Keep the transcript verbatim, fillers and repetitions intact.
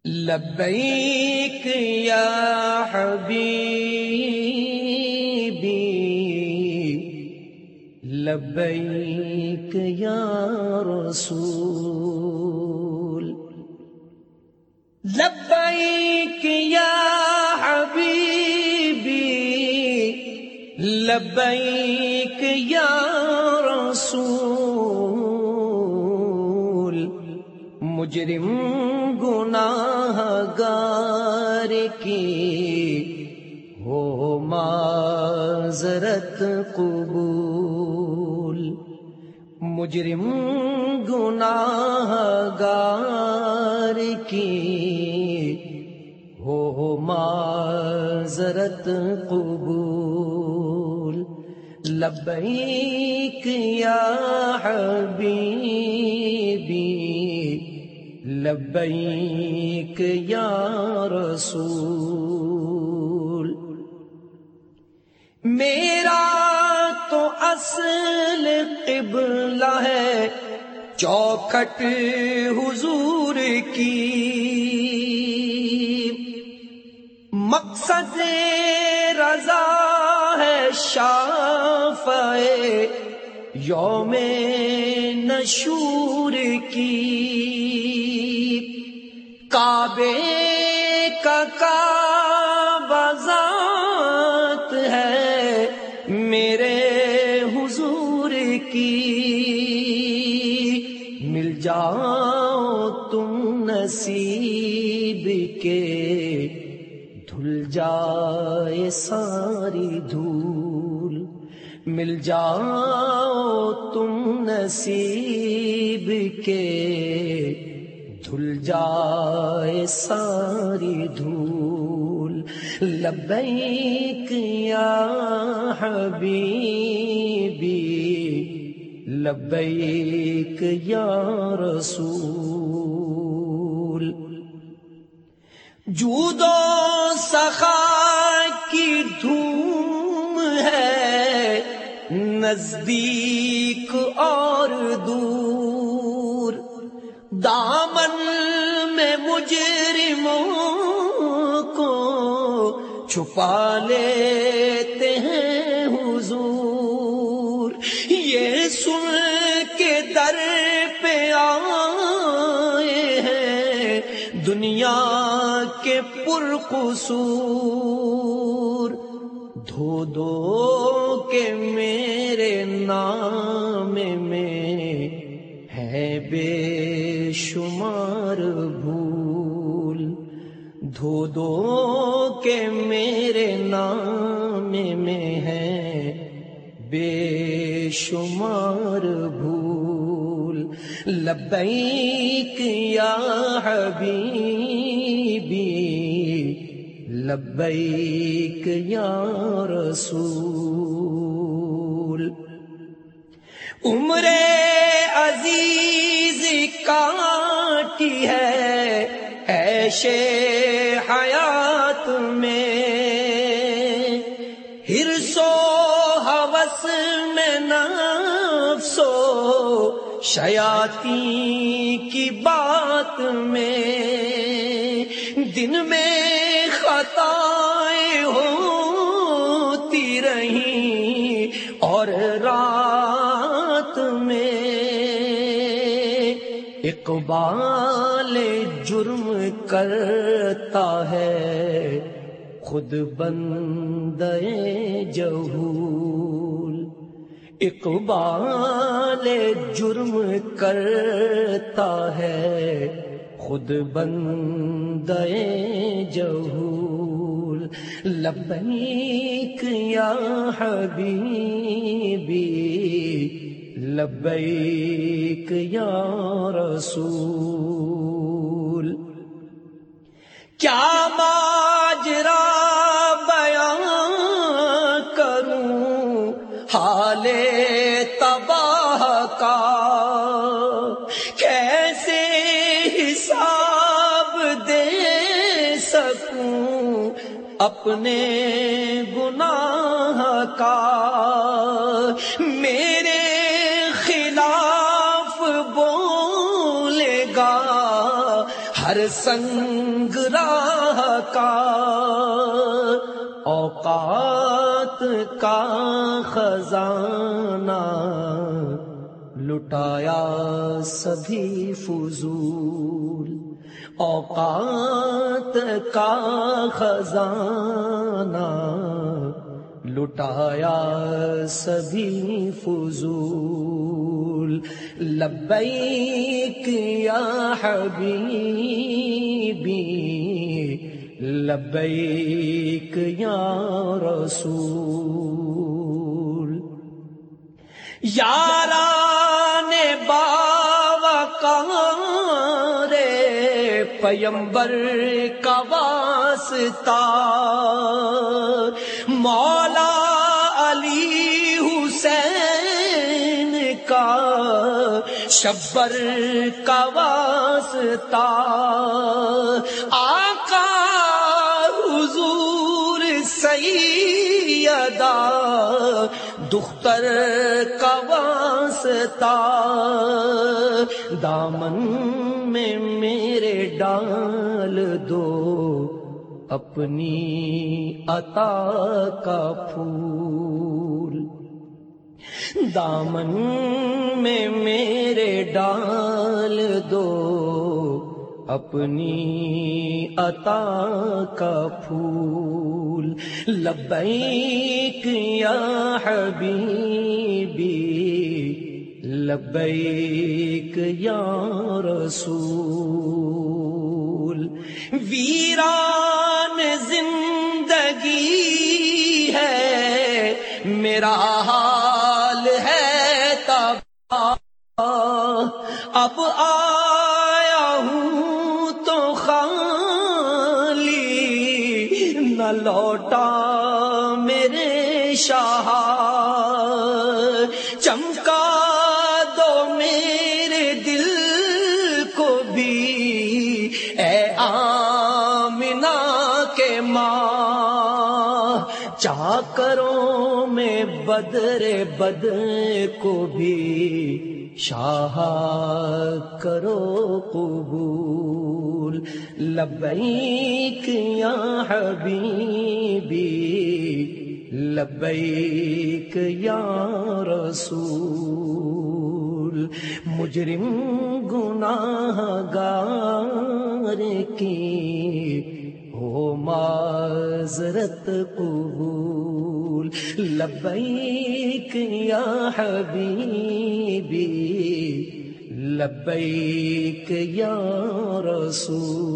لبیک یا حبیبی لبیک یا رسول لبیک یا حبیبی لبیک یا رسول مجرم گناہ گار کی ہو معذرت قبول مجرم گناہ گار کی ہو معذرت قبول لبیک یا حبیبی لبیک یا رسول میرا تو اصل قبلہ ہے چوکھٹ حضور کی مقصد رضا ہے شافع یوم نشور کی کعبے کا کعبہ ذات ہے میرے حضور کی مل جاؤ تم نصیب کے دھل جائے ساری دھول مل جاؤ تم نصیب کے دھل جائے ساری دھول لبیک یا حبیبی لبیک یا رسول جود و سخا کی دھوم ہے نزدیک اور دور دامن میں مجرموں کو چھپا لیتے ہیں حضور یہ سن کے در پہ آئے ہیں دنیا کے پرقصور دھو دو کہ میرے نام میں ہے بے شمار بھول دھو دو کہ میرے نام میں ہے بے شمار بھول لبیک یا حبیبی لبیک یا رسول عمر عزیز کاٹی ہے عیش حیات میں حرص و ہوس میں نفس و شیاطین کی بات میں دن میں خطائیں ہوتی رہیں اور رات میں اقبال جرم کرتا ہے خود بندے جہول اقبال جرم کرتا ہے خود بندے جہول لبیک یا حبیبی لبیک یا رسول کیا ماجرا بیان کروں حال تباہ کا کیسے حساب دے سکوں اپنے گناہ کا میرے خلاف بولے گا ہر سنگ راہ کا اوقات کا خزانہ لٹایا سبھی فضول، اوقات کا خزانہ لٹایا سبھی فضول۔ لبیک یا حبیبی، لبیک یا رسول۔ یاران باوقار پیمبر کا واسطہ، مولا علی حسین کا شبر کا واسطہ، آقا حضور سیدہ دختر کا واسطہ، دامن میں میرے ڈال دو اپنی عطا کا پھول، دامن میں میرے ڈال دو اپنی عطا کا پھول۔ لبیک یا حبیبی، لبیک یا رسول۔ ویران زندگی ہے میرا حال ہے تباہ، اب آیا ہوں تو خالی نہ لوٹا میرے شاہ، چمکا دو میرے دل کو بھی اے آمنہ کے ماں، چاکروں میں بدر بدر کو بھی شاہ کرو قبول۔ لبیک یا حبیبی، لبیک یا رسول۔ مجرم گناہ گار کی ہو معذرت قبول۔ لبیک یا حبیبی، لبیک یا رسول۔